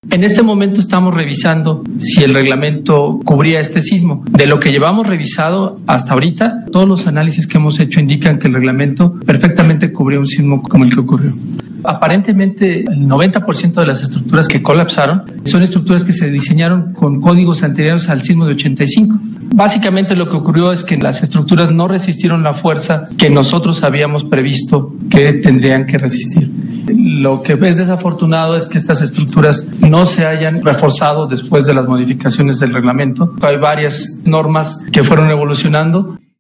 En este momento estamos revisando si el reglamento cubría este sismo. De lo que llevamos revisado hasta ahorita, todos los análisis que hemos hecho indican que el reglamento perfectamente cubría un sismo como el que ocurrió. Aparentemente, el 90% de las estructuras que colapsaron son estructuras que se diseñaron con códigos anteriores al sismo de 85. Básicamente lo que ocurrió es que las estructuras no resistieron la fuerza que nosotros habíamos previsto que tendrían que resistir. Lo que es desafortunado es que estas estructuras no se hayan reforzado después de las modificaciones del reglamento. Hay varias normas que fueron evolucionando.